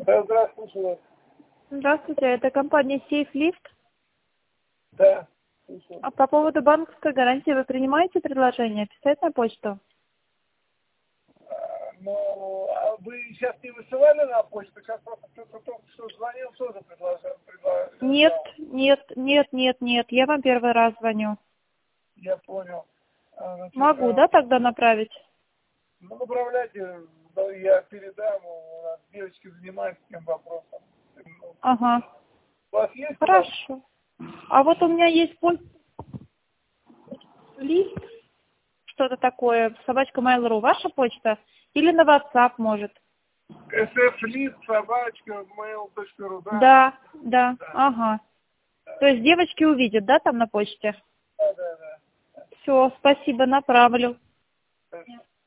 Да, здравствуйте. Здравствуйте, это компания SafeLift. Да, слушаю. А по поводу банковской гарантии вы принимаете предложение писать на почту? Ну, а вы сейчас не высылали на почту? Сейчас просто кто-то только что звонил, тоже предложил. Нет, нет, я вам первый раз звоню. Я понял. Значит, Могу, да, тогда направить? Ну, направляйте, да, я передам, у нас девочки занимаются этим вопросом. Ну, Ага, у вас есть? хорошо. А вот у меня есть почта лист, что-то такое, собачка Mail.ru, ваша почта? Или на WhatsApp, может? sflist@mail.ru, да? Да, Да. ага. То есть девочки увидят, да, там на почте? Да. Все, спасибо, направлю. Хорошо.